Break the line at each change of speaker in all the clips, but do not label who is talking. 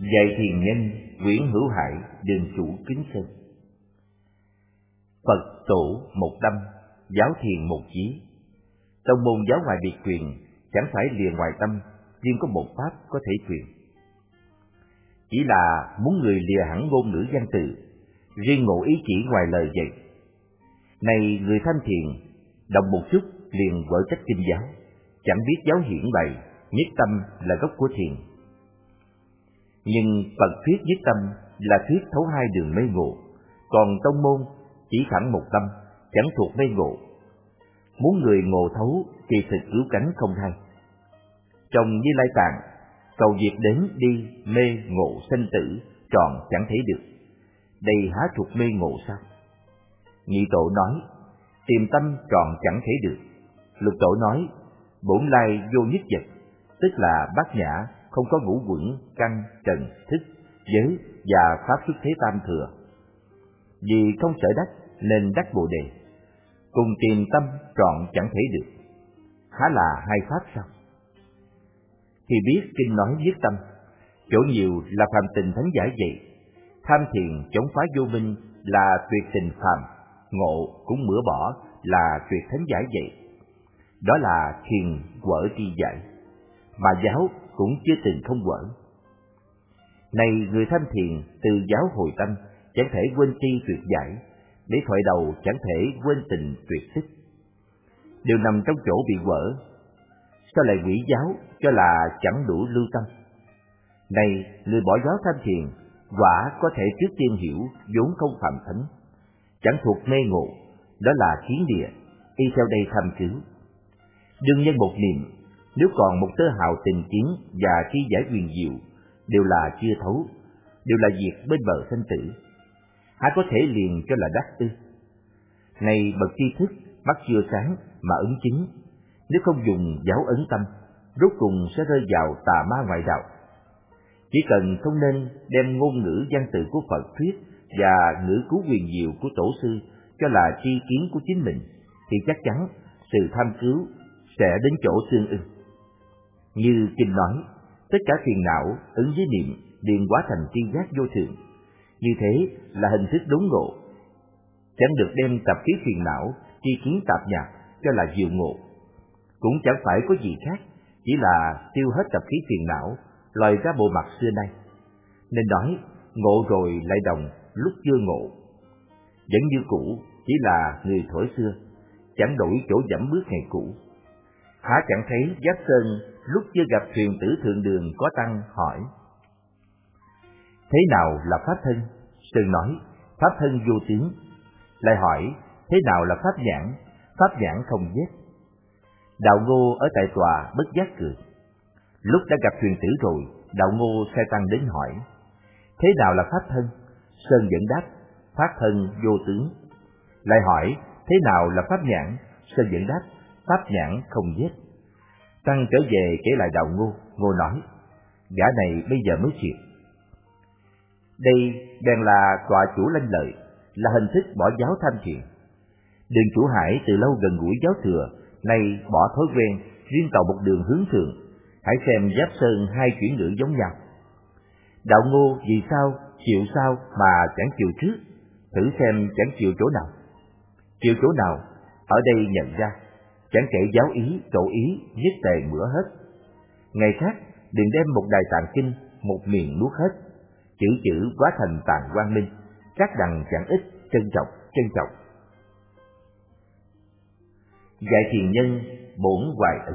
Dạy thiền nhân Nguyễn Hữu Hải, đường chủ Kính Sơn. Phật tổ một tâm, giáo thiền một chí. Tông môn giáo ngoại biệt truyền, chẳng phải lìa ngoài tâm, riêng có một pháp có thể truyền. Chỉ là muốn người lìa hẳn ngôn ngữ văn từ, riêng ngộ ý chỉ ngoài lời dạy. Này người tham thiền, đọc một chút liền vỡ cách kinh giáo, chẳng biết giáo hiển bày, nhất tâm là gốc của thiền. Nhưng Phật thuyết nhất tâm là thuyết thấu hai đường mê ngộ, còn tông môn chỉ thẳng một tâm, chẳng thuộc mê ngộ. Muốn người ngộ thấu thì thực cứu cánh không hay. Trong Như Lai Tạng, cầu việc đến đi mê ngộ sanh tử tròn chẳng thể được. Đây há thuộc mê ngộ sao? Nhị tổ nói, tìm tâm tròn chẳng thể được. Lục tổ nói, bổn lai vô nhất vật, tức là bát nhã, không có ngũ quẩn, căn, trần, thức, giới và pháp xuất thế tam thừa. Vì không sợ đắc nên đắc Bồ đề. Cùng tìm tâm trọn chẳng thể được. Há là hai pháp sao? Thì biết kinh nói nhất tâm, chỗ nhiều là phàm tình thánh giải vậy. Tham thiền chống phá vô minh là tuyệt tình phàm, ngộ cũng mửa bỏ là tuyệt thánh giải vậy. Đó là thiền quở tri giải, mà giáo cũng chưa từng không quở. Này người tham thiền từ giáo hồi tâm, chẳng thể quên tri tuyệt giải, để thoại đầu chẳng thể quên tình tuyệt tích. Đều nằm trong chỗ bị quở. Sao lại quỷ giáo cho là chẳng đủ lưu tâm? Này người bỏ giáo tham thiền, quả có thể trước tiên hiểu vốn không phạm thánh, chẳng thuộc mê ngộ, đó là kiến địa, y theo đây tham cứu. Đương nhân một niệm, nếu còn một tơ hào tình kiến và tri giải huyền diệu, đều là chưa thấu, đều là việc bên bờ sanh tử. Há có thể liền cho là đắc ư? Này bậc tri thức, mắt chưa sáng mà ứng chứng, nếu không dùng giáo ấn tâm, rốt cùng sẽ rơi vào tà ma ngoại đạo. Chỉ cần không nên đem ngôn ngữ văn tự của Phật thuyết và ngữ cứu huyền diệu của tổ sư cho là tri kiến của chính mình, thì chắc chắn sự tham cứu sẽ đến chỗ tương ưng. Như kinh nói, tất cả phiền não ứng với niệm liền hóa thành tri giác vô thượng. Như thế là hình thức đốn ngộ, chẳng được đem tập khí phiền não tri kiến tạp nhạp cho là diệu ngộ. Cũng chẳng phải có gì khác, chỉ là tiêu hết tập khí phiền não, lòi ra bộ mặt xưa nay. Nên nói ngộ rồi lại đồng lúc chưa ngộ, vẫn như cũ, chỉ là người thổi xưa, chẳng đổi chỗ dẫm bước ngày cũ. Há chẳng thấy Giáp Sơn lúc chưa gặp thuyền tử thượng đường có tăng hỏi, thế nào là pháp thân? Sơn nói, pháp thân vô tướng. Lại hỏi, thế nào là pháp nhãn? Pháp nhãn không vết. Đạo Ngô ở tại tòa bất giác cười. Lúc đã gặp thuyền tử rồi, Đạo Ngô sai tăng đến hỏi, thế nào là pháp thân? Sơn vẫn đáp, pháp thân vô tướng. Lại hỏi, thế nào là pháp nhãn? Sơn vẫn đáp, pháp nhãn không vết. Tăng trở về kể lại Đạo Ngô. Ngô nói, gã này bây giờ mới triệt. Đây bèn là tọa chủ lanh lợi, là hình thức bỏ giáo tham thiền. Đường Chủ Hải từ lâu gần gũi giáo thừa, nay bỏ thói quen riêng tàu một đường hướng thượng. Hãy xem Giáp Sơn hai chuyển ngữ giống nhau. Đạo Ngô vì sao mà chẳng chịu trước? Thử xem chẳng chịu chỗ nào. Chịu chỗ nào? Ở đây nhận ra, chẳng kể giáo ý, tổ ý, nhất tề mửa hết. Ngày khác đừng đem một đài tạng kinh, một miền nuốt hết. Chữ chữ hóa thành tạng quang minh, các đằng chẳng ít, trân trọng. Dạy thiền nhân bổn hoài ấn.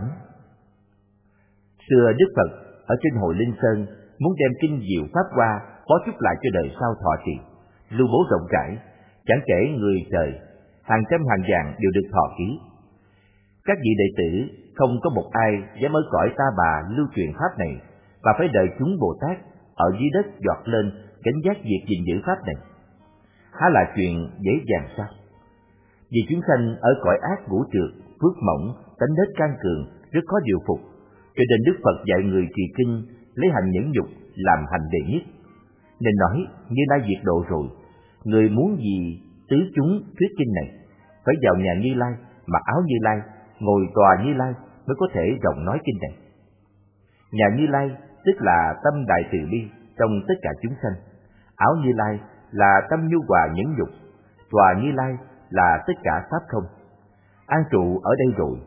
Xưa Đức Phật ở trên hội Linh Sơn muốn đem kinh diệu pháp hoa bó trúc lại cho đời sau thọ trì, lưu bố rộng rãi, chẳng kể người trời, hàng trăm hàng vạn đều được thọ ký. Các vị đệ tử không có một ai dám ở cõi ta bà lưu truyền pháp này, và phải đợi chúng Bồ Tát ở dưới đất giọt lên gánh vác việc gìn giữ pháp này. Há là chuyện dễ dàng sao? Vì chúng sanh ở cõi ác ngũ trược, phước mỏng, tánh nết can cường, rất khó điều phục, cho nên Đức Phật dạy người trì kinh lấy hành nhẫn nhục làm hành đệ nhất. Nên nói Như Lai diệt độ rồi, người muốn gì tứ chúng thuyết kinh này, phải vào nhà Như Lai, mặc áo Như Lai, ngồi tòa Như Lai mới có thể rộng nói kinh này. Nhà Như Lai tức là tâm đại từ bi, trong tất cả chúng sanh. Áo Như Lai là tâm nhu hòa nhẫn nhục, tòa Như Lai là tất cả pháp không. An trụ ở đây rồi,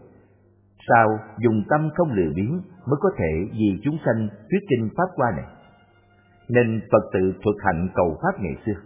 sao dùng tâm không lười biếng mới có thể vì chúng sanh thuyết kinh pháp hoa này. Nên Phật tự thuật hạnh cầu pháp ngày xưa.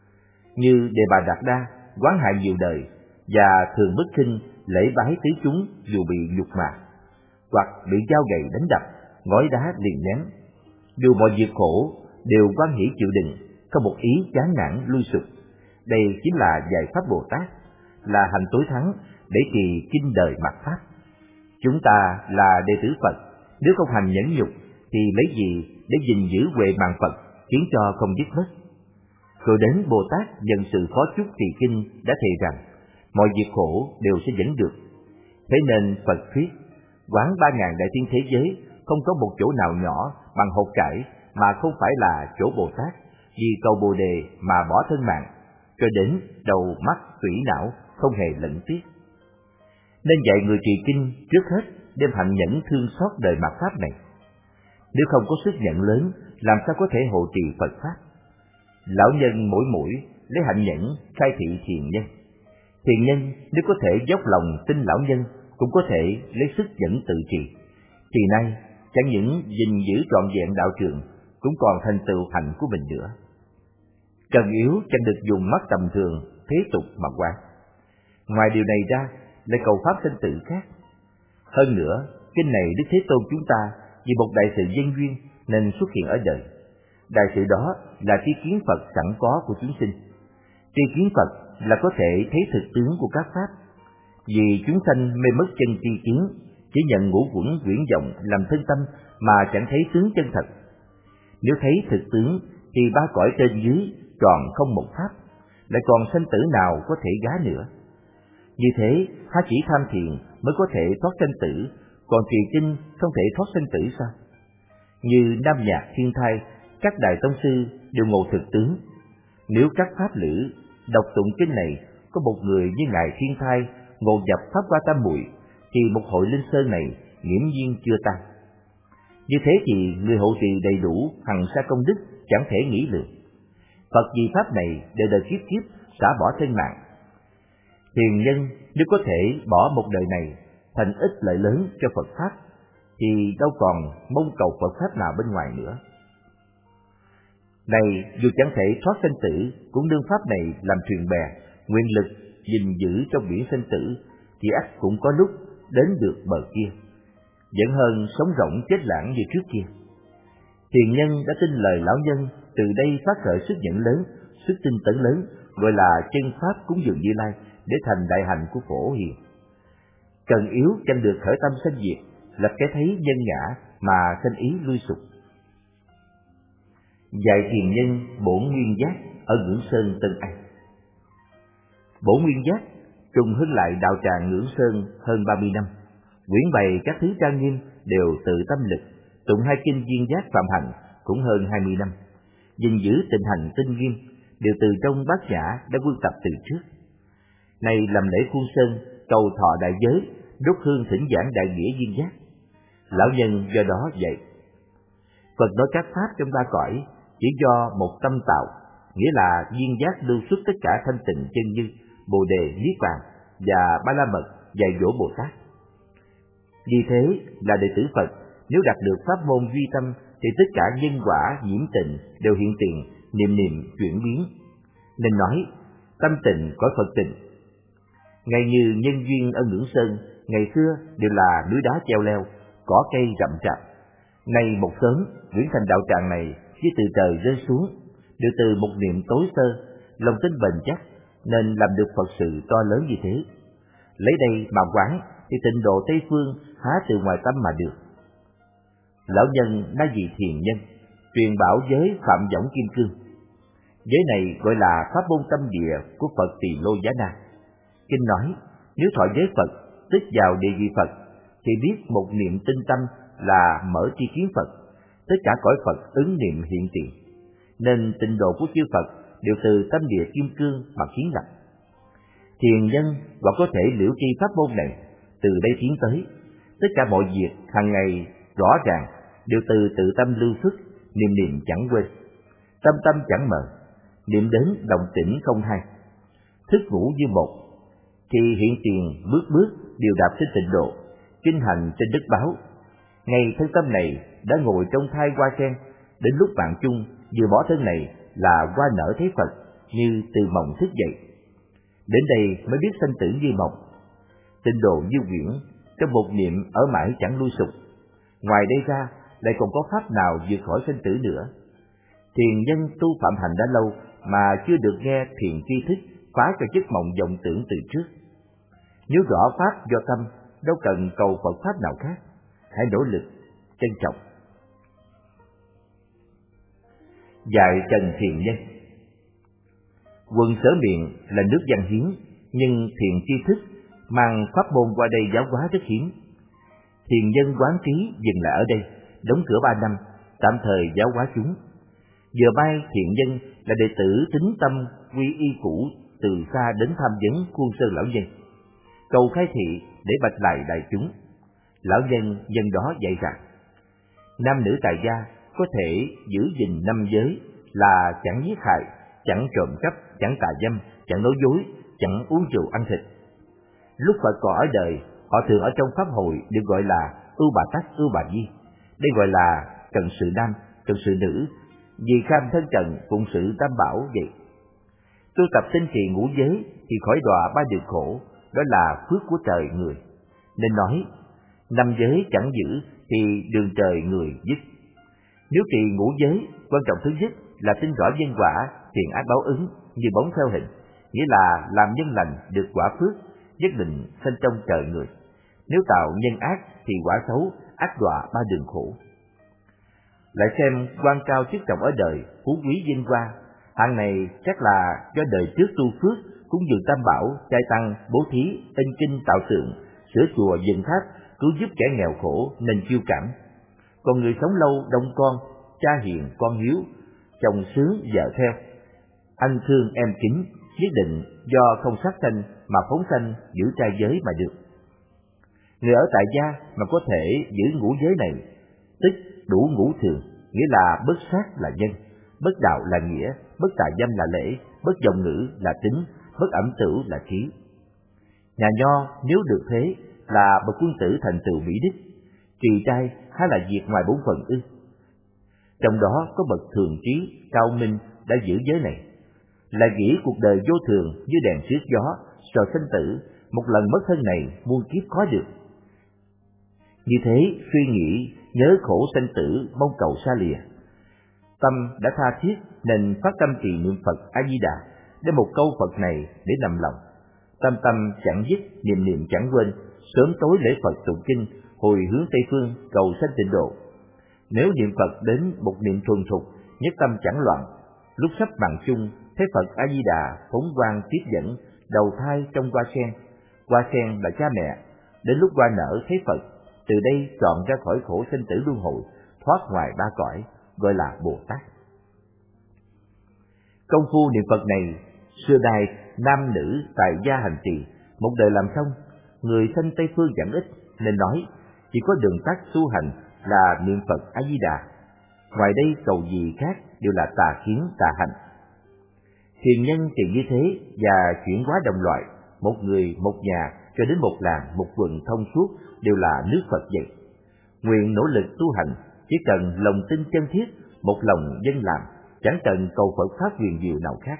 Như Đề Bà Đạt Đa quán hại nhiều đời và thường bất khinh lễ bái tứ chúng dù bị nhục mạ, hoặc bị dao gậy đánh đập, ngói đá liền ném. Dù mọi việc khổ đều hoan hỷ chịu đựng, không một ý chán nản lui sụp. Đây chính là giải pháp Bồ Tát, là hành tối thắng để trì kinh đời mạt pháp. Chúng ta là đệ tử Phật, nếu không hành nhẫn nhục thì lấy gì để gìn giữ huệ mạng Phật, khiến cho không dứt mất. Rồi đến Bồ Tát nhận sự khó chúc trì kinh đã thề rằng mọi việc khổ đều sẽ dẫn được. Thế nên Phật thuyết quán 3.000 đại thiên thế giới không có một chỗ nào nhỏ bằng hột cải mà không phải là chỗ Bồ Tát, vì cầu Bồ đề mà bỏ thân mạng, cho đến đầu mắt tủy não không hề lẫn tiếc. Nên dạy người trì kinh trước hết đem hạnh nhẫn thương xót đời mạt pháp này. Nếu không có sức nhận lớn, làm sao có thể hộ trì Phật pháp? Lão nhân mỗi mũi lấy hạnh nhẫn khai thị thiền nhân. Thiền nhân nếu có thể dốc lòng tin lão nhân, cũng có thể lấy sức dẫn tự trì. Thì nay chẳng những gìn giữ trọn vẹn đạo trường, cũng còn thành tựu hạnh của mình nữa. Cần yếu chẳng được dùng mắt tầm thường thế tục mà quan. Ngoài điều này ra, lại cầu pháp sinh tử khác. Hơn nữa, kinh này Đức Thế Tôn chúng ta vì một đại sự nhân duyên nên xuất hiện ở đời. Đại sự đó là tri kiến Phật sẵn có của chúng sinh. Tri kiến Phật là có thể thấy thực tướng của các pháp. Vì chúng sanh mê mất chân tri kiến, chỉ nhận ngũ quẩn quyển vọng làm thân tâm mà chẳng thấy tướng chân thật. Nếu thấy thực tướng thì ba cõi trên dưới tròn không một pháp, lại còn sanh tử nào có thể gá nữa. Như thế, há chỉ tham thiền mới có thể thoát sanh tử, còn trì kinh không thể thoát sanh tử sao? Như Nam Nhạc Thiên Thai, các đại tông sư đều ngộ thực tướng. Nếu các pháp lữ đọc tụng kinh này có một người như ngài Thiên Thai ngộ nhập pháp hoa tam muội, thì một hội linh sơn này nghiễm nhiên chưa tan. Như thế thì người hộ trì đầy đủ hằng sa công đức chẳng thể nghĩ lường. Phật vì pháp này đều đời kiếp kiếp xả bỏ thân mạng. Thiền nhân nếu có thể bỏ một đời này thành ích lợi lớn cho Phật pháp, thì đâu còn mong cầu Phật pháp nào bên ngoài nữa. Này dù chẳng thể thoát sanh tử, cũng đương pháp này làm thuyền bè, nguyện lực gìn giữ trong biển sanh tử, thì ắt cũng có lúc đến được bờ kia, vẫn hơn sống rỗng chết lãng như trước kia. Thiền nhân đã tin lời lão nhân, từ đây phát khởi sức nhận lớn, sức tinh tấn lớn, gọi là chân pháp cúng dường Như Lai, để thành đại hạnh của Phổ Hiền. Cần yếu chẳng được khởi tâm sanh diệt, lập cái thấy nhân ngã mà sanh ý lui sụp. Dạy thiền nhân Bổn Nguyên Giác ở Ngưỡng Sơn Tân An. Bổn Nguyên Giác trùng hưng lại đạo tràng Ngưỡng Sơn hơn 30 năm, quyển bày các thứ trang nghiêm đều tự tâm lực, tụng hai kinh Duyên Giác Phạm Hạnh cũng hơn 20 năm, gìn giữ tịnh hành tinh nghiêm đều từ trong Bát Nhã đã quân tập từ trước. Nay làm lễ khuôn sơn, cầu thọ đại giới, đốt hương thỉnh giảng đại nghĩa Duyên Giác. Lão nhân do đó dạy Phật nói các pháp trong ba cõi chỉ do một tâm tạo, nghĩa là Duyên Giác lưu xuất tất cả thanh tịnh chân như Bồ đề, Niết bàn và Ba La Mật dạy dỗ Bồ Tát. Vì thế là đệ tử Phật, nếu đạt được pháp môn duy tâm thì tất cả nhân quả nhiễm tịnh đều hiện tiền, niệm niệm chuyển biến. Nên nói tâm tịnh cõi Phật tịnh. Ngay như nhân duyên ở Ngưỡng Sơn ngày xưa đều là núi đá treo leo, cỏ cây rậm rạp. Nay một sớm chuyển thành đạo tràng này như từ trời rơi xuống, đều từ một niệm tối sơ, lòng tin bền chắc nên làm được Phật sự to lớn như thế. Lấy đây mà quán thì tịnh độ Tây phương há từ ngoài tâm mà được. Lão nhân đã vì thiền nhân truyền bảo giới Phạm Võng Kim Cương. Giới này gọi là pháp môn tâm địa của Phật Tỳ Lô Giá Na. Kinh nói nếu thọ giới Phật, tức vào địa vị Phật, thì biết một niệm tinh tâm là mở tri kiến Phật, tất cả cõi Phật ứng niệm hiện tiền. Nên tịnh độ của chư Phật đều từ tâm địa kim cương mà kiến lập. Thiền nhân hoặc có thể liễu tri pháp môn này, từ đây tiến tới tất cả mọi việc hàng ngày rõ ràng đều từ tự tâm lưu xuất, niệm niệm chẳng quên, tâm tâm chẳng mờ, niệm đến động tĩnh không hay. Thức ngủ như một, thì hiện tiền bước bước đều đạp trên tịnh độ, kinh hành trên đất báo. Ngày thân tâm này đã ngồi trong thai hoa sen, đến lúc bạn chung vừa bỏ thân này là hoa nở thấy Phật, như từ mộng thức dậy. Đến đây mới biết sanh tử như mộng, tịnh độ như quyển, trong một niệm ở mãi chẳng lui sụp. Ngoài đây ra lại còn có pháp nào vượt khỏi sanh tử nữa. Thiền nhân tu phạm hành đã lâu mà chưa được nghe thiền tri thức phá cho giấc mộng vọng tưởng từ trước. Nếu rõ pháp do tâm, đâu cần cầu Phật pháp nào khác. Hãy nỗ lực, trân trọng. Dạy Trần Thiền Nhân. Quận Sở Miện là nước văn hiến, nhưng thiền tri thức mang pháp môn qua đây giáo hóa rất hiếm. Thiền nhân quán trí dừng lại ở đây, đóng cửa 3 năm, tạm thời giáo hóa chúng. Giờ mai thiền nhân là đệ tử tín tâm quy y cũ từ xa đến tham vấn Khuôn Sơn lão nhân, cầu khai thị để bạch lại đại chúng. Lão nhân dân đó dạy rằng, nam nữ tại gia có thể giữ gìn 5 giới là chẳng giết hại, chẳng trộm cắp, chẳng tà dâm, chẳng nói dối, chẳng uống rượu ăn thịt. Lúc Phật còn ở đời, họ thường ở trong pháp hội được gọi là ưu bà tắc, ưu bà di. Đây gọi là trần sự nam, trần sự nữ, vì kham thân trần phụng sự tam bảo vậy. Tu tập tinh trì ngũ giới thì khỏi đọa 3 đường khổ, đó là phước của trời người. Nên nói, 5 giới chẳng giữ thì đường trời người dứt. Nếu trì ngũ giới, quan trọng thứ nhất là tin rõ nhân quả, thiện ác báo ứng như bóng theo hình, nghĩa là làm nhân lành được quả phước, nhất định sanh trong trời người. Nếu tạo nhân ác thì quả xấu, ác đọa 3 đường khổ. Lại xem quan cao chức trọng ở đời, phú quý vinh hoa, hạng này chắc là do đời trước tu phước, cúng dường tam bảo, trai tăng, bố thí, in kinh tạo tượng, sửa chùa dựng tháp, cứu giúp kẻ nghèo khổ nên chiêu cảm. Còn người sống lâu đông con, cha hiền con hiếu, chồng sướng vợ theo, anh thương em kính, nhất định do không sát sanh mà phóng sanh giữ trai giới mà được. Người ở tại gia mà có thể giữ ngũ giới này, tức đủ ngũ thường, nghĩa là bất sát là nhân, bất đạo là nghĩa, bất tà dâm là lễ, bất vọng ngữ là tính, bất ẩm tửu là trí. Nhà nho nếu được thế là bậc quân tử thành tựu mỹ đức, trì trai há là việc ngoài bổn phận ư? Trong đó có bậc thường trí, cao minh đã giữ giới này, là nghĩ cuộc đời vô thường như đèn trước gió, rồi sinh tử, một lần mất thân này muôn kiếp khó được. Như thế suy nghĩ, nhớ khổ sanh tử, mong cầu xa lìa. Tâm đã tha thiết nên phát tâm trì niệm Phật A Di Đà, để một câu Phật này để nằm lòng. Tâm tâm chẳng dứt, niệm niệm chẳng quên, sớm tối lễ Phật tụng kinh, hồi hướng Tây phương cầu sanh tịnh độ. Nếu niệm Phật đến một niệm thuần thục, nhất tâm chẳng loạn, lúc sắp bằng chung, thấy Phật A Di Đà phóng quang tiếp dẫn, đầu thai trong hoa sen là cha mẹ. Đến lúc hoa nở thấy Phật, từ đây chọn ra khỏi khổ sinh tử luân hồi, thoát ngoài 3 cõi, gọi là Bồ Tát. Công phu niệm Phật này, xưa nay nam nữ tại gia hành trì, một đời làm xong, người sanh Tây phương chẳng ít, nên nói chỉ có đường tắt tu hành là niệm Phật A Di Đà. Ngoài đây cầu gì khác đều là tà kiến tà hành. Thiền nhân trì như thế và chuyển hóa đồng loại, một người một nhà cho đến một làng một quận thông suốt đều là nước Phật vậy. Nguyện nỗ lực tu hành, chỉ cần lòng tin chân thiết, một lòng dân làm, chẳng cần cầu Phật pháp huyền diệu nào khác.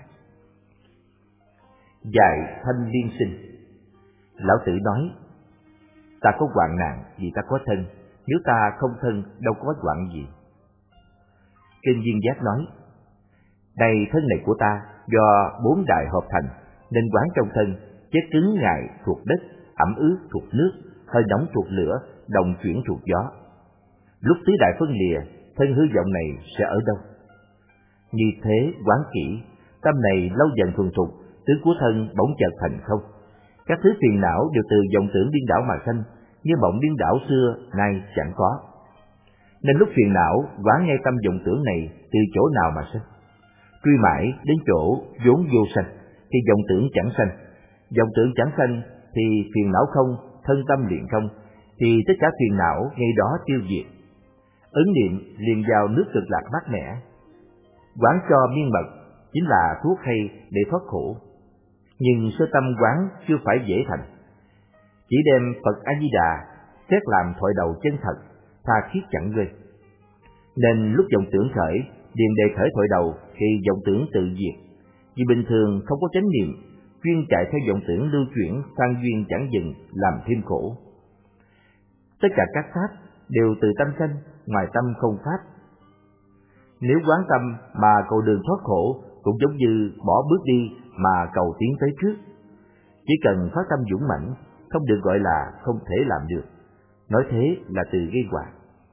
Dạy Thanh Liên Sinh. Lão Tử nói, ta có hoạn nạn vì ta có thân, nếu ta không thân đâu có hoạn gì. Kinh Viên Giác nói, đây thân này của ta do 4 đại hợp thành, nên quán trong thân, chất cứng ngại thuộc đất, ẩm ướt thuộc nước, hơi nóng thuộc lửa, đồng chuyển thuộc gió. Lúc tứ đại phân lìa, thân hư vọng này sẽ ở đâu? Như thế quán kỹ, tâm này lâu dần thuần thục, tướng của thân bỗng chợt thành không. Các thứ phiền não đều từ vọng tưởng điên đảo mà sanh, như mộng điên đảo xưa nay chẳng có. Nên lúc phiền não quán ngay tâm vọng tưởng này từ chỗ nào mà sanh? Truy mãi đến chỗ vốn vô sanh thì vọng tưởng chẳng sanh. Vọng tưởng chẳng sanh thì phiền não không, thân tâm liền không, thì tất cả phiền não ngay đó tiêu diệt. ứng niệm liền vào nước Cực Lạc mát mẻ. Quán cho miên mật chính là thuốc hay để thoát khổ, nhưng sơ tâm quán chưa phải dễ thành. Chỉ đem Phật A Di Đà xét làm thoại đầu chân thật, tha thiết chẳng quên. Nên lúc vọng tưởng khởi, điền đề khởi thoại đầu thì vọng tưởng tự diệt. Vì bình thường không có chánh niệm, chuyên chạy theo vọng tưởng lưu chuyển, phan duyên chẳng dừng, làm thêm khổ. Tất cả các pháp đều từ tâm sanh, ngoài tâm không pháp. Nếu quán tâm mà cầu đường thoát khổ, cũng giống như bỏ bước đi mà cầu tiến tới trước. Chỉ cần phát tâm dũng mãnh, không được gọi là không thể làm được. Nói thế là từ gây họa.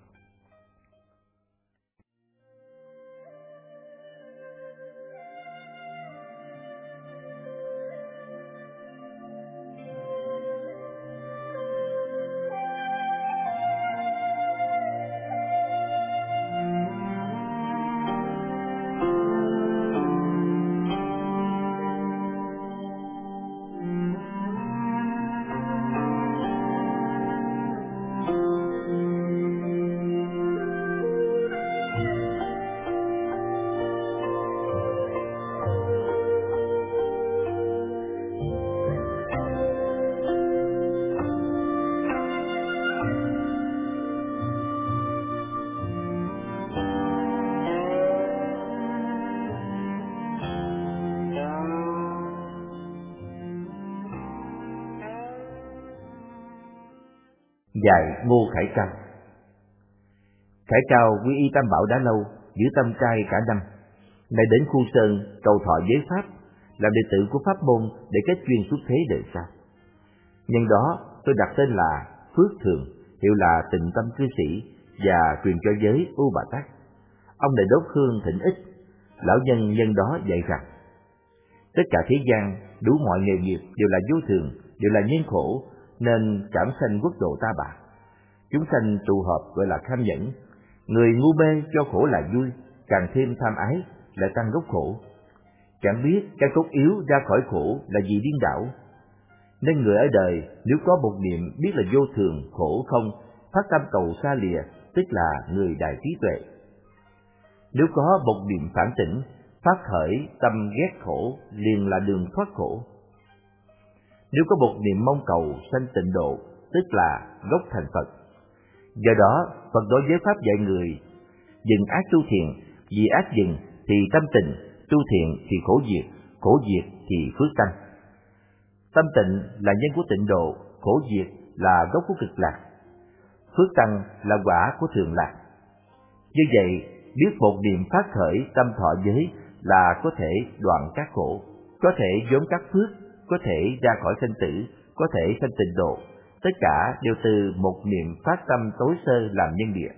Dạy Ngô Khải Cao. Khải Cao quy y Tam Bảo đã lâu, giữ tâm trai cả năm, nay đến Khu Sơn cầu thọ giới pháp, làm đệ tử của pháp môn để kết duyên xuất thế đời sau. Nhân đó tôi đặt tên là Phước Thường, hiệu là Tịnh Tâm Cư Sĩ, và truyền cho giới U Bà Tát. Ông lại đốt hương thỉnh ích. Lão nhân nhân đó dạy rằng tất cả thế gian đủ mọi nghề nghiệp đều là vô thường, đều là nhân khổ, nên cảm sanh quốc độ ta bà. Chúng sanh tụ hợp gọi là tham nhẫn. Người ngu mê cho khổ là vui, càng thêm tham ái lại tăng gốc khổ. Chẳng biết cái cốt yếu ra khỏi khổ là gì điên đảo. Nên người ở đời nếu có một niệm biết là vô thường, khổ không, phát tâm cầu xa lìa, tức là người đại trí tuệ. Nếu có một niệm phản tỉnh, phát khởi tâm ghét khổ, liền là đường thoát khổ. Nếu có một niệm mong cầu sanh tịnh độ, tức là gốc thành Phật. Do đó, Phật đối với pháp dạy người dừng ác tu thiện, vì ác dừng thì tâm tịnh, tu thiện thì khổ diệt thì phước tăng. Tâm tịnh là nhân của tịnh độ, khổ diệt là gốc của Cực Lạc, phước tăng là quả của Thường Lạc. Như vậy, biết một niệm phát khởi tâm thọ giới là có thể đoạn các khổ, có thể vốn các phước, có thể ra khỏi sanh tử, có thể sanh tịnh độ. Tất cả đều từ một niệm phát tâm tối sơ làm nhân địa.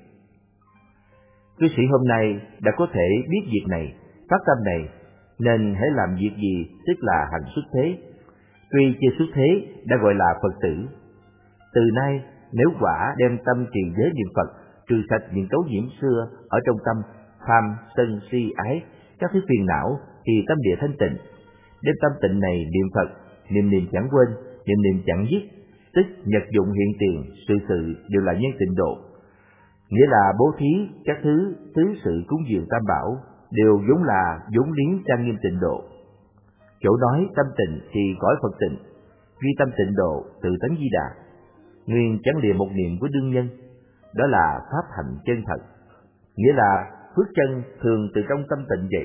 Cư sĩ hôm nay đã có thể biết việc này, phát tâm này, nên hãy làm việc gì tức là hành xuất thế. Tuy chưa xuất thế đã gọi là Phật tử. Từ nay nếu quả đem tâm trì giới niệm Phật, trừ sạch những tố nhiễm xưa ở trong tâm, tham, sân, si, ái, các thứ phiền não, thì tâm địa thanh tịnh. Đem tâm tịnh này niệm Phật, niệm niệm chẳng quên, niệm niệm chẳng dứt, tức nhật dụng hiện tiền, sự sự đều là nhân tịnh độ. Nghĩa là bố thí các thứ sự cúng dường Tam Bảo đều vốn là vốn liếng trang nghiêm tịnh độ. Chỗ nói tâm tịnh thì cõi Phật tịnh, duy tâm tịnh độ tự tánh Di Đà, nguyên chẳng lìa một niệm của đương nhân, đó là pháp hạnh chân thật. Nghĩa là phước chân thường từ trong tâm tịnh vậy.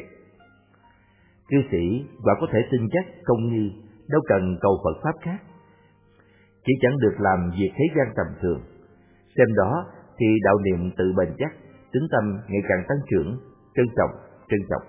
Cư sĩ quả có thể tin chắc công nghi, đâu cần cầu Phật pháp khác. Chỉ chẳng được làm việc thế gian tầm thường. Xem đó thì đạo niệm tự bền chắc, tính tâm ngày càng tăng trưởng, trân trọng.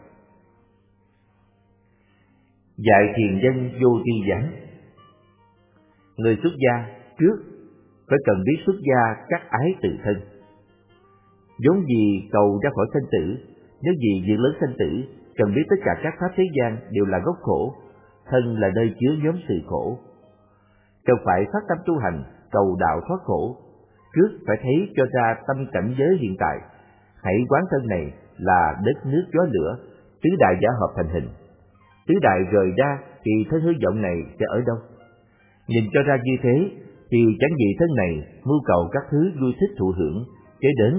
Dạy thiền dân vô tri giảng. Người xuất gia trước phải cần biết xuất gia cắt ái tự thân. Vốn gì cầu ra khỏi sanh tử, nếu gì việc lớn sanh tử, cần biết tất cả các pháp thế gian đều là gốc khổ, thân là nơi chứa nhóm sự khổ. Cần phải phát tâm tu hành, cầu đạo thoát khổ. Trước phải thấy cho ra tâm cảnh giới hiện tại. Hãy quán thân này là đất nước gió lửa, tứ đại giả hợp thành hình. Tứ đại rời ra thì thân hư vọng này sẽ ở đâu? Nhìn cho ra như thế thì chẳng gì thân này mưu cầu các thứ vui thích thụ hưởng, kế đến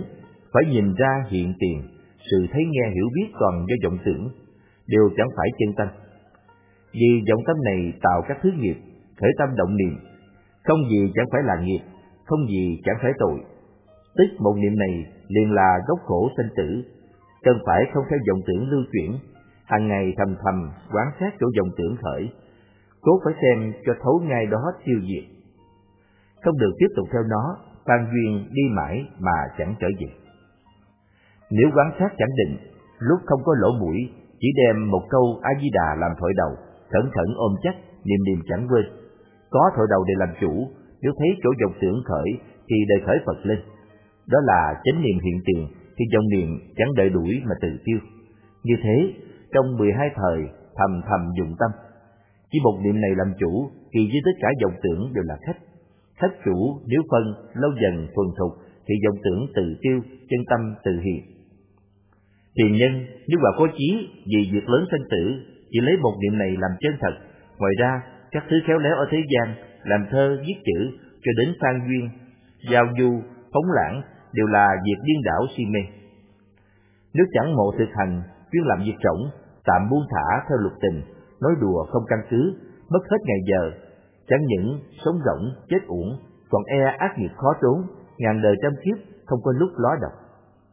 phải nhìn ra hiện tiền, sự thấy nghe hiểu biết toàn do vọng tưởng, đều chẳng phải chân tâm. Vì vọng tâm này tạo các thứ nghiệp, khởi tâm động niệm, không gì chẳng phải là nghiệp, không gì chẳng phải tội. Tức một niệm này liền là gốc khổ sanh tử, cần phải không theo vọng tưởng lưu chuyển, hàng ngày thầm thầm quán sát chỗ vọng tưởng khởi, cố phải xem cho thấu ngay đó tiêu diệt, không được tiếp tục theo nó, phan duyên đi mãi mà chẳng trở về. Nếu quán sát chẳng định, lúc không có lỗ mũi, chỉ đem một câu A Di Đà làm thổi đầu, cẩn thận ôm chắc, niệm niệm chẳng quên. Có thổi đầu để làm chủ, nếu thấy chỗ vọng tưởng khởi thì đời khởi Phật lên. Đó là chánh niệm hiện tiền, thì vọng niệm chẳng đợi đuổi mà tự tiêu. Như thế, trong 12 thời thầm thầm dụng tâm, chỉ một niệm này làm chủ, thì với tất cả vọng tưởng đều là khách. Khách chủ nếu phân lâu dần thuần thục thì vọng tưởng tự tiêu, chân tâm tự hiện. Thiền nhân nếu quả có chí vì việc lớn sanh tử, chỉ lấy một niệm này làm chân thật. Ngoài ra, các thứ khéo léo ở thế gian, làm thơ, viết chữ, cho đến phan duyên, giao du, phóng lãng, đều là việc điên đảo si mê. Nếu chẳng ngộ thực hành, chuyên làm việc rỗng, tạm buông thả theo lục tình, nói đùa không căn cứ, mất hết ngày giờ, chẳng những sống rỗng, chết uổng, còn ác nghiệp khó trốn, ngàn đời trăm kiếp không có lúc ló độc.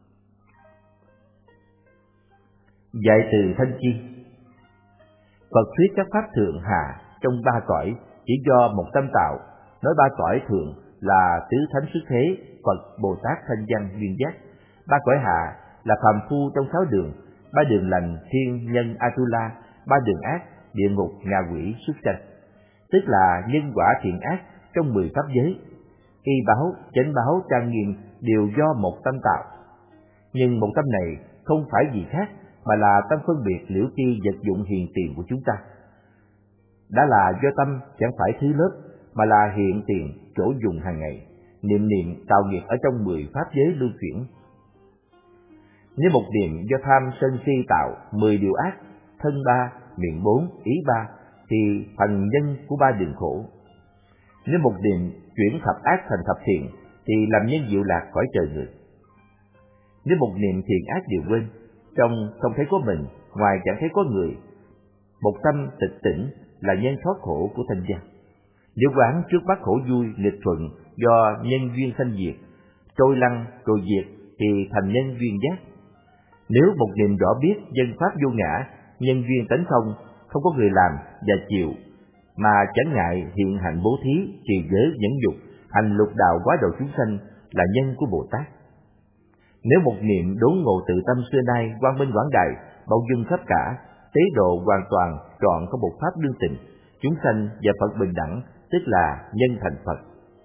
Dạy từ thanh chi. Phật thuyết các pháp thượng hạ trong ba cõi chỉ do một tâm tạo, nói ba cõi thượng là tứ thánh xuất thế, Phật, Bồ Tát, Thanh Văn, Duyên Giác. Ba cõi hạ là phàm phu trong 6 đường, 3 đường lành, thiên, nhân, Atula, 3 đường ác, địa ngục, ngạ quỷ, súc sanh. Tức là nhân quả thiện ác trong 10 pháp giới. Y báo, chánh báo, trang nghiêm đều do một tâm tạo. Nhưng một tâm này không phải gì khác, mà là tâm phân biệt liễu tri vật dụng hiện tiền của chúng ta. Đã là do tâm chẳng phải thứ lớp, mà là hiện tiền chỗ dùng hàng ngày, niệm niệm tạo nghiệp ở trong 10 pháp giới lưu chuyển. Nếu một niệm do tham sân si tạo 10 điều ác, thân 3, miệng 4, ý 3, thì thành nhân của 3 đường khổ. Nếu một niệm chuyển thập ác thành thập thiện, thì làm nhân diệu lạc cõi trời người. Nếu một niệm thiện ác đều quên, trong không thấy có mình, ngoài chẳng thấy có người, một tâm tịch tỉnh là nhân thoát khổ của thanh văn. Nếu quán trước mắt khổ vui nghịch thuận do nhân duyên sanh diệt, trôi lăn rồi diệt thì thành nhân duyên giác. Nếu một niệm rõ biết dân pháp vô ngã, nhân duyên tánh không, không có người làm và chịu, mà chẳng ngại hiện hành bố thí, trì giới, nhẫn dục, hành lục đạo hóa độ chúng sanh là nhân của Bồ Tát. Nếu một niệm đốn ngộ tự tâm xưa nay quang minh quảng đại, bao dung khắp cả, tế độ hoàn toàn trọn có một pháp đương tình, chúng sanh và Phật bình đẳng, tức là nhân thành Phật.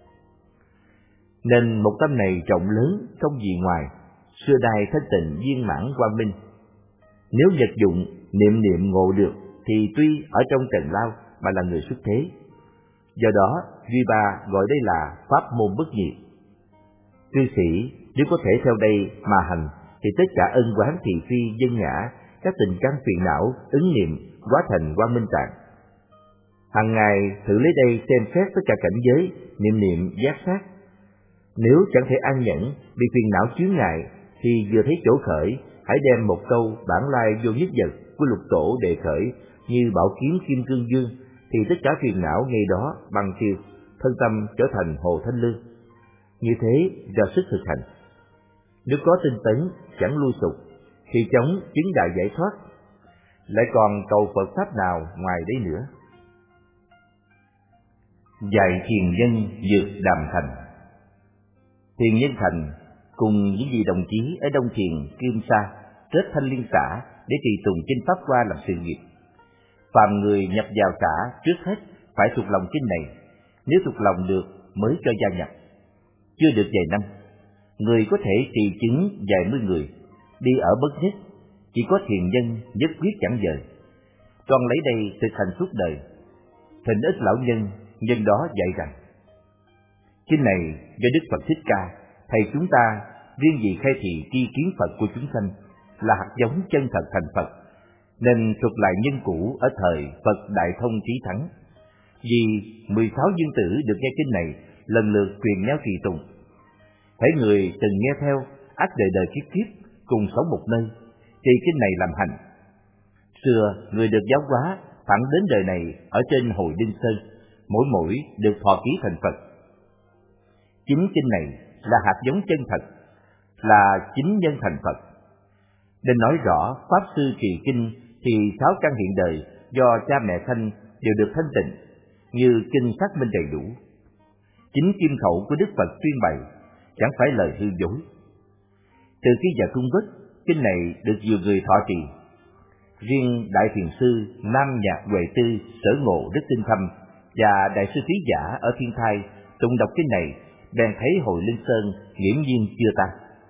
Nên một tâm này rộng lớn, không gì ngoài, xưa nay thanh tịnh viên mãn quang minh. Nếu vật dụng niệm niệm ngộ được, thì tuy ở trong trần lao mà là người xuất thế. Do đó, Duy Ba gọi đây là pháp môn bất nhiệt. Cư sĩ nếu có thể theo đây mà hành, thì tất cả ân oán thị phi dân ngã, các tình căn phiền não, ứng niệm hóa thành quang minh tạng. Hàng ngày thử lấy đây xem xét tất cả cảnh giới, niệm niệm giác sát. Nếu chẳng thể an nhẫn, bị phiền não chướng ngại, thì vừa thấy chỗ khởi, hãy đem một câu bản lai vô nhất vật của lục tổ đề khởi như bảo kiếm kim cương dương, thì tất cả phiền não ngay đó băng tiêu, thân tâm trở thành hồ thanh lương. Như thế do sức thực hành. Nếu có tinh tấn chẳng lui sụp, thì chóng chứng đại giải thoát. Lại còn cầu Phật pháp nào ngoài đấy nữa? Dạy thiền nhân vượt đàm thành. Thiền nhân thành cùng những vị đồng chí ở Đông Thiền, Kim Sa kết Thanh Liên xã để trì tùng kinh pháp qua làm sự nghiệp. Phàm người nhập vào xã trước hết phải thuộc lòng kinh này, nếu thuộc lòng được mới cho gia nhập. Chưa được vài năm, người có thể trì chứng vài mươi người, đi ở bất nhất, chỉ có thiền nhân nhất quyết chẳng dời. Con lấy đây thực hành suốt đời. Thịnh ít lão nhân đó dạy rằng: kinh này do Đức Phật Thích Ca, thầy chúng ta riêng vì khai thị tri kiến Phật của chúng sanh, là hạt giống chân thật thành Phật, nên thuật lại nhân cũ ở thời Phật Đại Thông Trí Thắng. Vì 16 dương tử được nghe kinh này lần lượt truyền nhau trì tùng. Hễ người từng nghe theo, ắt đời đời kiếp kiếp cùng sống một nơi, thì kinh này làm hành. Xưa người được giáo hóa thẳng đến đời này ở trên Hội Đinh Sơn, mỗi được thọ ký thành Phật. Chính kinh này là hạt giống chân thật, là chính nhân thành Phật. Nên nói rõ pháp sư trì kinh thì 6 căn hiện đời do cha mẹ sanh đều được thanh tịnh, như kinh xác minh đầy đủ. Chính kim khẩu của Đức Phật tuyên bày, chẳng phải lời hư dối. Từ khi vào Trung Quốc, kinh này được nhiều người thọ trì. Riêng Đại Thiền sư Nam Nhạc Huệ Tư Sở Ngộ Đức Tinh Thâm và Đại sư Thí Giả ở Thiên Thai tụng đọc kinh này, bèn thấy Hội Linh Sơn nghiễm nhiên chưa tan.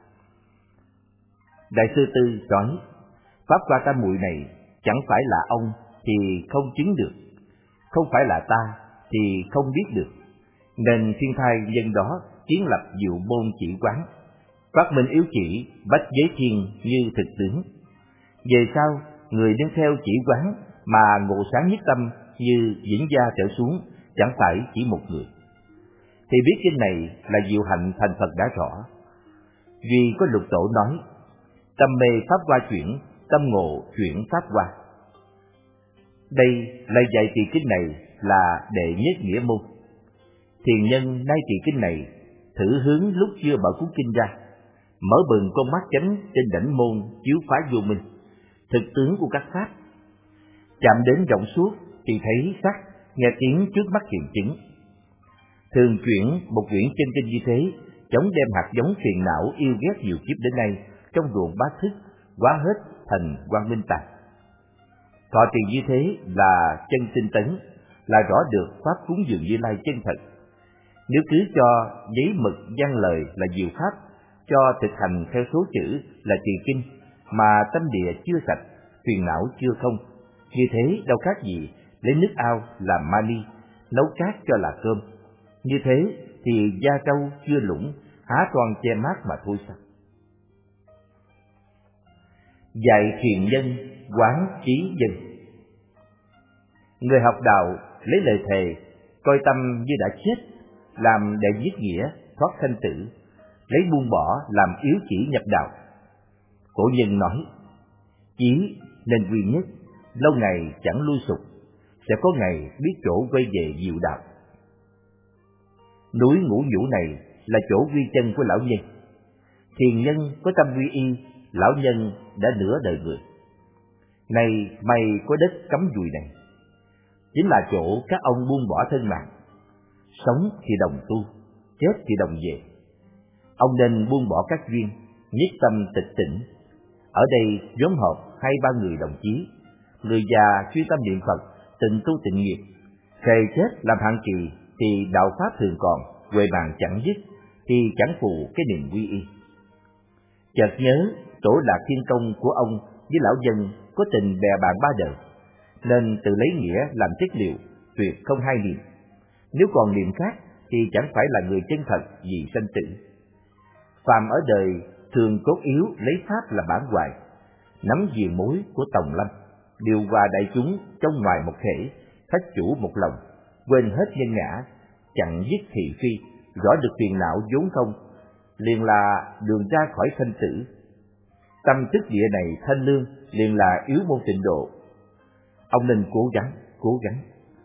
Đại sư Tư nói, pháp qua tam muội này chẳng phải là ông thì không chứng được, không phải là ta thì không biết được, nên Thiên Thai nhân đó kiến lập diệu môn chỉ quán, phát minh yếu chỉ bách giới thiên như thực tướng. Về sau người nương theo chỉ quán mà ngộ sáng nhất tâm như Vĩnh Gia trở xuống chẳng phải chỉ một người, thì biết kinh này là diệu hạnh thành Phật đã rõ. Duy có Lục Tổ nói, tâm mê pháp qua chuyển, tâm ngộ chuyển pháp qua. Đây lời dạy trì kinh này là đệ nhất nghĩa môn. Thiền nhân nay trì kinh này thử hướng lúc chưa mở cuốn kinh ra, mở bừng con mắt chánh trên đảnh môn chiếu phá vô minh, thực tướng của các pháp. Chạm đến rộng suốt thì thấy sắc, nghe tiếng trước mắt hiện chứng. Thường chuyển một quyển chân kinh như thế, chống đem hạt giống phiền não yêu ghét nhiều kiếp đến nay trong ruộng bát thức hóa hết thành quang minh tạng. Thọ trì như thế là chân tinh tấn, là rõ được pháp cúng dường Như Lai chân thật. Nếu cứ cho giấy mực văn lời là diệu pháp, cho thực hành theo số chữ là trì kinh, mà tâm địa chưa sạch, phiền não chưa không, như thế đâu khác gì lấy nước ao làm mani, nấu cát cho là cơm. Như thế thì da trâu chưa lũng, há toan che mát mà thôi sao? Dạy thiền nhân quán trí dân. Người học đạo lấy lời thề, coi tâm như đã chết, làm để giết nghĩa, thoát sanh tử, lấy buông bỏ làm yếu chỉ nhập đạo. Cổ nhân nói, chí nên duy nhất, lâu ngày chẳng lui sụp, sẽ có ngày biết chỗ quay về diệu đạo. Núi Ngũ Nhũ này là chỗ quy chân của lão nhân. Thiền nhân có tâm quy y, lão nhân đã nửa đời người. Này mày có đất cắm dùi này, chính là chỗ các ông buông bỏ thân mạng. Sống thì đồng tu, chết thì đồng về. Ông nên buông bỏ các duyên, nhất tâm tịch tỉnh. Ở đây nhóm họp 2-3 người đồng chí, người già chuyên tâm niệm Phật, tịnh tu tịnh nghiệp. Thề chết làm hạng trì thì đạo pháp thường còn, huệ mạng chẳng dứt, thì chẳng phụ cái niềm quy y. Chợt nhớ tổ Lạc Thiên Công của ông với lão dân có tình bè bạn 3 đời, nên tự lấy nghĩa làm chất liệu, tuyệt không hai niệm. Nếu còn niệm khác thì chẳng phải là người chân thật vì sanh tử. Phàm ở đời thường cốt yếu lấy pháp là bản hoài, nắm diền mối của tòng lâm, điều hòa đại chúng trong ngoài một thể, khách chủ một lòng, quên hết nhân ngã, chặn dứt thị phi, rõ được phiền não vốn không, liền là đường ra khỏi sanh tử. Tâm tức địa này thanh lương, liền là yếu môn tịnh độ. Ông nên cố gắng.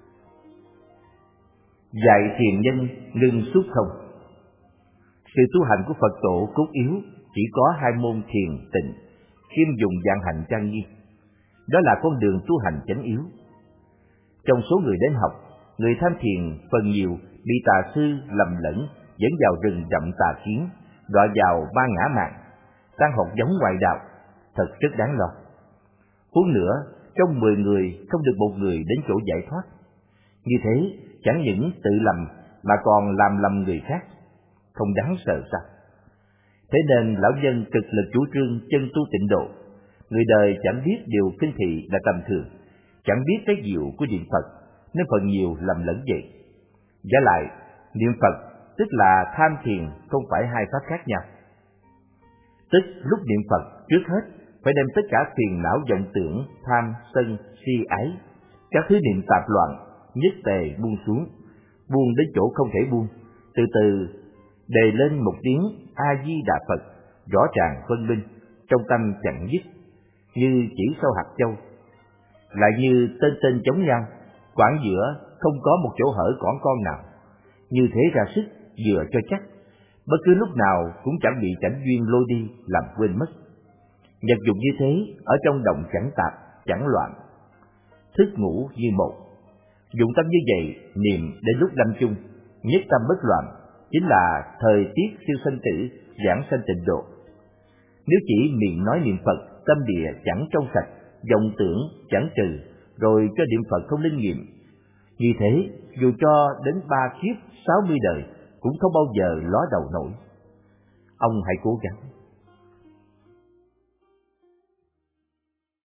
Dạy thiền nhân ngưng suốt không. Sự tu hành của Phật tổ cốt yếu chỉ có 2 môn thiền tịnh, khiêm dùng dạng hạnh trang nghiêm. Đó là con đường tu hành chánh yếu. Trong số người đến học, người tham thiền phần nhiều bị tà sư lầm lẫn, dẫn vào rừng rậm tà kiến, đọa vào 3 ngã mạn, tăng học giống ngoại đạo, thật rất đáng lo. Huống nữa, trong 10 người không được một người đến chỗ giải thoát. Như thế chẳng những tự lầm mà còn làm lầm người khác, không đáng sợ sao? Thế nên lão nhân cực lực chủ trương chân tu tịnh độ. Người đời chẳng biết điều kinh thị là tầm thường, chẳng biết cái diệu của niệm Phật, nên phần nhiều lầm lẫn vậy. Giả lại, niệm Phật tức là tham thiền không phải 2 pháp khác nhau. Tức lúc niệm Phật trước hết phải đem tất cả phiền não vọng tưởng, tham, sân, si ái, các thứ niệm tạp loạn, nhất tề buông xuống, buông đến chỗ không thể buông, từ từ đề lên một tiếng A Di Đà Phật, rõ ràng phân minh, trong tâm chẳng dứt, như chỉ sau hạt châu. Lại như tên tên chống nhau, quãng giữa không có một chỗ hở cỏn con nào. Như thế ra sức, vừa cho chắc, bất cứ lúc nào cũng chẳng bị cảnh duyên lôi đi làm quên mất. Nhật dụng như thế, ở trong động chẳng tạp, chẳng loạn, thức ngủ như một. Dụng tâm như vậy, niệm đến lúc lâm chung, nhất tâm bất loạn, chính là thời tiết siêu sanh tử, giảng sanh tịnh độ. Nếu chỉ miệng nói niệm Phật, tâm địa chẳng trong sạch, vọng tưởng chẳng trừ, rồi cho niệm Phật không linh nghiệm, như thế dù cho đến 3 kiếp 60 đời cũng không bao giờ ló đầu nổi. Ông hãy cố gắng